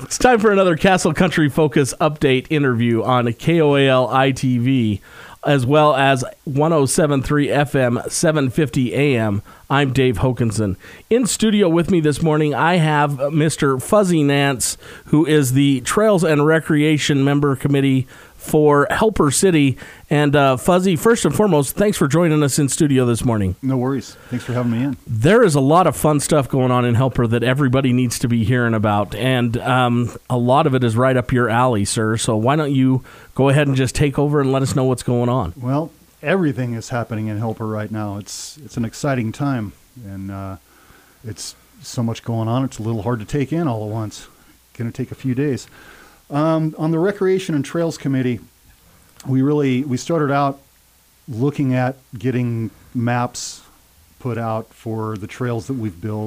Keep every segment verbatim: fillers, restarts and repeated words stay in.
It's time for another Castle Country Focus update interview on K O A L I T V, as well as one oh seven point three F M, seven fifty A M. I'm Dave Hokanson. In studio with me this morning, I have Mister Fuzzy Nance, who is the Trails and Recreation Member Committee for Helper City. And uh, Fuzzy, first and foremost, thanks for joining us in studio this morning. No worries. Thanks for having me in. There is a lot of fun stuff going on in Helper that everybody needs to be hearing about, and um, a lot of it is right up your alley, sir. So why don't you go ahead and just take over and let us know what's going on? Well, everything is happening in Helper right now. It's it's an exciting time, and uh, it's so much going on. It's a little hard to take in all at once. Going to take a few days. Um, on the Recreation and Trails Committee, we really we started out looking at getting maps put out for the trails that we've built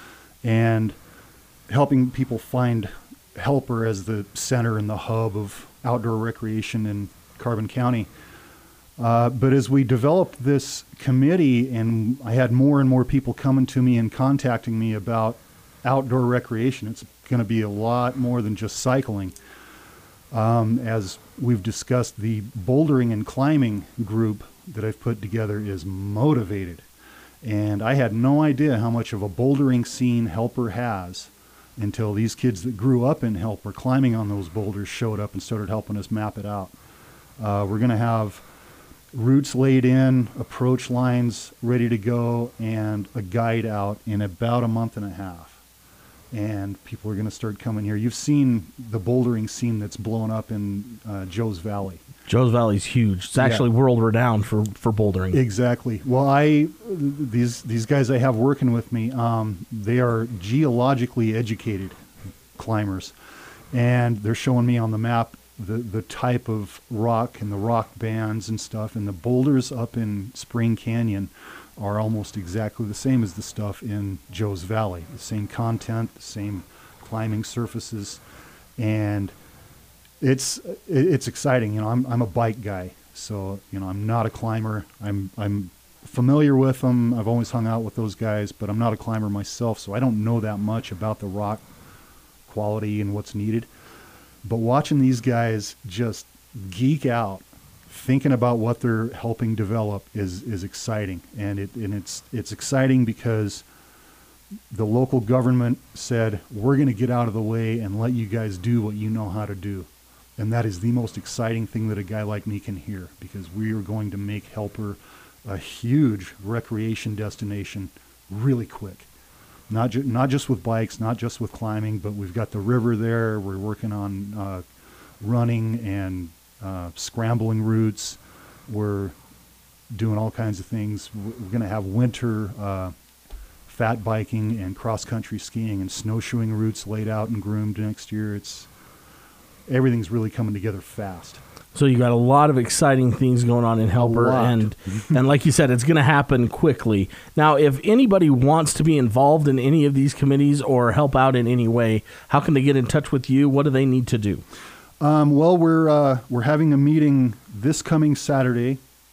and helping people find Helper as the center and the hub of outdoor recreation in Carbon County. Uh, but as we developed this committee, and I had more and more people coming to me and contacting me about outdoor recreation, it's going to be a lot more than just cycling. Um, as we've discussed, the bouldering and climbing group that I've put together is motivated. And I had no idea how much of a bouldering scene Helper has until these kids that grew up in Helper climbing on those boulders showed up and started helping us map it out. Uh, we're going to have routes laid in, approach lines ready to go, and a guide out in about a month and a half. And people are going to start coming here. You've seen the bouldering scene that's blown up in uh, Joe's Valley. Joe's Valley's huge. It's actually yeah. world renowned for, for bouldering. Exactly. Well, I these these guys I have working with me, um, they are geologically educated climbers, and they're showing me on the map the the type of rock and the rock bands and stuff, and the boulders up in Spring Canyon are almost exactly the same as the stuff in Joe's Valley. The same content, the same climbing surfaces, and it's it's exciting. You know, I'm I'm a bike guy, so you know I'm not a climber. I'm I'm familiar with them. I've always hung out with those guys, but I'm not a climber myself, so I don't know that much about the rock quality and what's needed. But watching these guys just geek out, thinking about what they're helping develop is is exciting, and it and it's it's exciting because the local government said we're going to get out of the way and let you guys do what you know how to do, and that is the most exciting thing that a guy like me can hear, because we are going to make Helper a huge recreation destination really quick. Not ju- not just with bikes, not just with climbing, but we've got the river there. We're working on uh, running and Uh, scrambling routes. We're doing all kinds of things. We're going to have winter uh, fat biking and cross-country skiing and snowshoeing routes laid out and groomed next year. It's everything's really coming together fast. So you got a lot of exciting things going on in Helper, and and like you said, it's going to happen quickly. Now, if anybody wants to be involved in any of these committees or help out in any way, how can they get in touch with you? What do they need to do? Um, well, we're uh, we're having a meeting this coming Saturday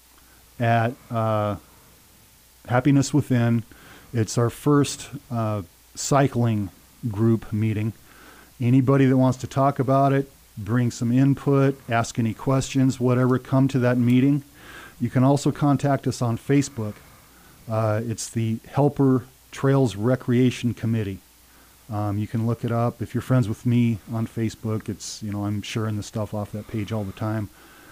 at uh, Happiness Within. It's our first uh, cycling group meeting. Anybody that wants to talk about it, bring some input, ask any questions, whatever, come to that meeting. You can also contact us on Facebook. Uh, it's the Helper Trails Recreation Committee. Um, you can look it up. If you're friends with me on Facebook, it's, you know, I'm sharing the stuff off that page all the time.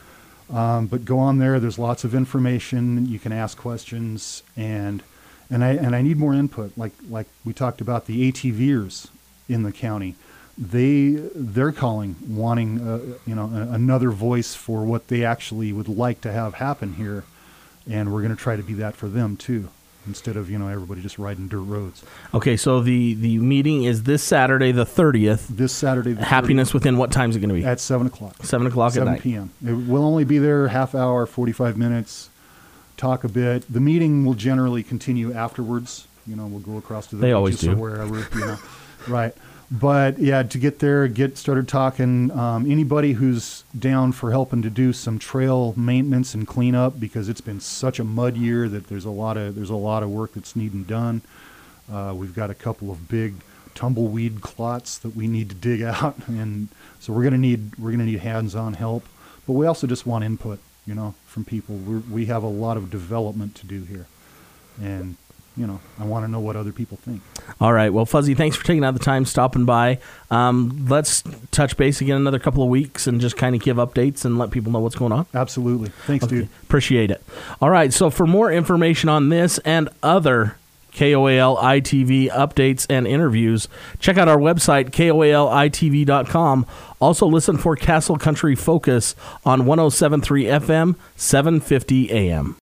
Um, but go on there. There's lots of information. You can ask questions, and and I and I need more input. Like like we talked about the ATVers in the county. They they're calling, wanting uh, you know a, another voice for what they actually would like to have happen here, and we're going to try to be that for them too, instead of, you know, everybody just riding dirt roads. Okay, so the, the meeting is this Saturday, the thirtieth. This Saturday, the Happiness thirtieth. Within, what time is it going to be? At seven o'clock. seven o'clock at night. seven p.m. It will only be there half hour, forty-five minutes, talk a bit. The meeting will generally continue afterwards. You know, we'll go across to the they always do. or wherever, you know. Right. But yeah, to get there, get started talking. Um, anybody who's down for helping to do some trail maintenance and cleanup, because it's been such a mud year that there's a lot of there's a lot of work that's needing done. Uh, we've got a couple of big tumbleweed clots that we need to dig out, and so we're gonna need we're gonna need hands-on help. But we also just want input, you know, from people. We're, we have a lot of development to do here, and you know, I want to know what other people think. All right. Well, Fuzzy, thanks for taking out the time, stopping by. Um, let's touch base again another couple of weeks and just kind of give updates and let people know what's going on. Absolutely. Thanks, okay. dude. Appreciate it. All right. So for more information on this and other K O A L I T V updates and interviews, check out our website, K O A L I T V dot com. Also listen for Castle Country Focus on one oh seven point three F M, seven fifty A M.